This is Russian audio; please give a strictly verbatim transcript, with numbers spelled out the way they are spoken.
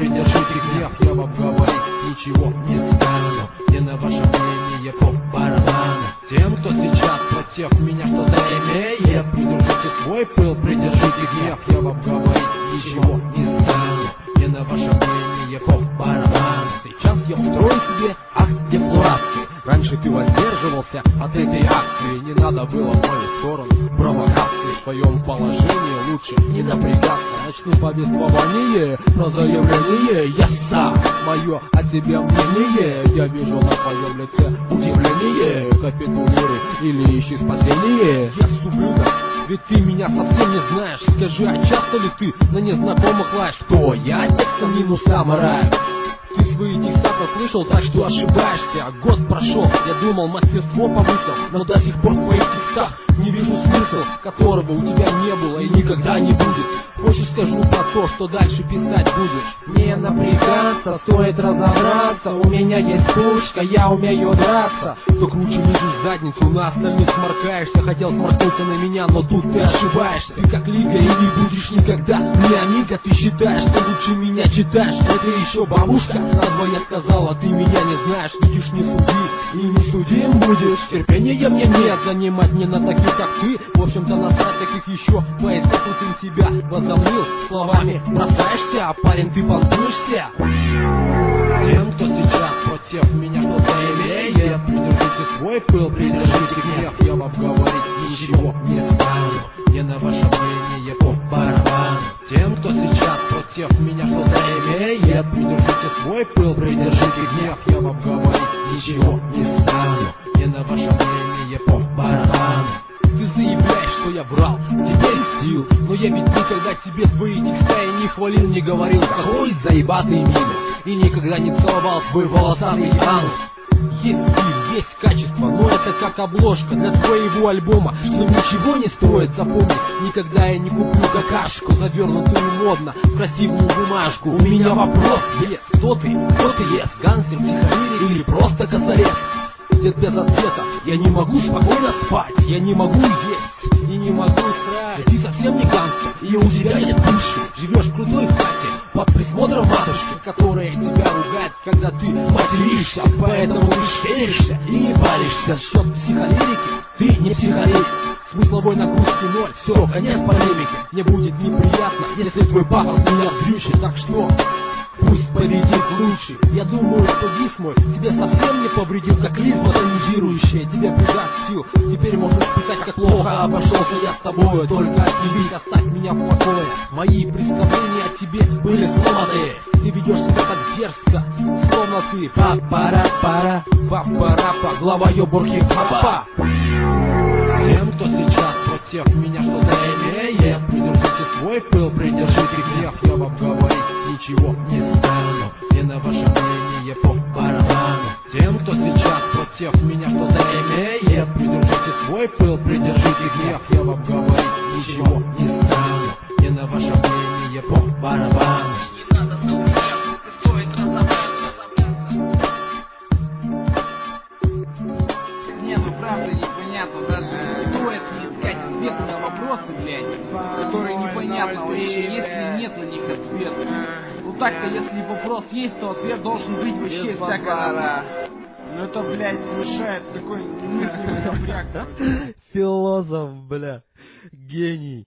придержите гнев, я вам говорить ничего не стану. Не на ваше мнение по барабану. Тем, кто сейчас против меня что-то имеет, придержите свой пыл, придержите гнев, я вам говорить ничего не стану. Не на ваше мнение по барабану. Сейчас я устрою тебе акт дефлорации. Раньше ты воздерживался от этой акции. Не надо было в мою сторону провокации. В твоем положении лучше не напрягаться. Начну повествование про заявление. Я сам, мое о тебе мнение. Я вижу на твоем лице удивление. Капитулируй или ищи спасение. Я сублюдок, ведь ты меня совсем не знаешь. Скажи, а часто ли ты на незнакомых лаешь? Кто я? Текстом минус самурай. Ты свои текста слышал, так что ошибаешься. Год прошел, я думал, мастерство повысил, но до сих пор в твоих текстах не вижу смысл, которого у тебя не было и никогда не будет. Хочешь, скажу про то, что дальше писать будешь? Не напрягаться, стоит разобраться. У меня есть пушка, я умею драться. Кто круче лежишь задницу, на остальных сморкаешься. Хотел сморкнуться на меня, но тут ты ошибаешься. Ты как Лига и не будешь никогда не Амиго. Ты считаешь, что лучше меня читаешь, но ты еще бабушка. Надвое сказала, ты меня не знаешь. Видишь, не суди и не судим будешь. Терпения мне нет, занимать не на таких, как ты. В общем-то, насрать таких еще. Поискать тут им себя возомнил, словами бросаешься, а парень, ты понтуешься. Тем, кто сейчас против меня что-то имеет, придержите свой пыл, придержите гнев, я вам говорить ничего не стану. Не на ваше мнение по барабану. Тем, кто сейчас против меня что-то имеет, придержите свой пыл, придержите гнев, я вам говорить ничего не стану. Не на ваше мнение по барабану. Ты заявляешь, что я врал, тебе льстил, но я ведь никогда тебе твои текста и не хвалил, не говорил, какой заебатый минус, и никогда не целовал твой волосатый анус. Есть стиль, есть качество, но это как обложка для твоего альбома, что ничего не стоит запомнить. Никогда я не куплю какашку, завернутую модно в красивую бумажку. У меня вопрос есть, кто ты, кто ты есть, гангстер, психолирик или просто косарец? Где без ответа, я не могу спокойно спать, я не могу есть и не могу срать. Ты совсем не гангстер, и у тебя нет души. Живешь в крутой хате под присмотром матушки, которая тебя ругает, когда ты материшься. Поэтому ты шеришься и не паришься. Счет психолирики, ты не психолирик. Смысловой нагрузки ноль, все, конец полемики. Мне будет неприятно, если твой папа меня вдрючит. Так что пусть победит лучший. Я думаю, что диск мой тебе совсем не повредил, как лизма тонизирующая тебе пригостил. Теперь можешь писать, как плохо обошелся я с тобой. Только отъебись, оставь меня в покое. Мои представления о тебе были сломаны. Ты ведешь себя так дерзко, словно ты папара-пара, папара-па, глава ёбурки папа. Тем, кто сейчас против меня что-то имеет, придержите свой пыл, придержите гнев, я вам говорить ничего не стану. Не на ваше мнение по барабану. Тем, кто сейчас против меня что-то имеет, придержите свой пыл, придержите гнев, я вам говорить ничего не стану. Не на ваше мнение по барабану. Правда непонятно, даже стоит ли искать ответы на вопросы, блядь, которые непонятно вообще, если нет на них ответа. Ну так-то, если вопрос есть, то ответ должен быть вообще всякого. Ну это, блядь, мешает такой мысленный напряг. Философ, бля, гений.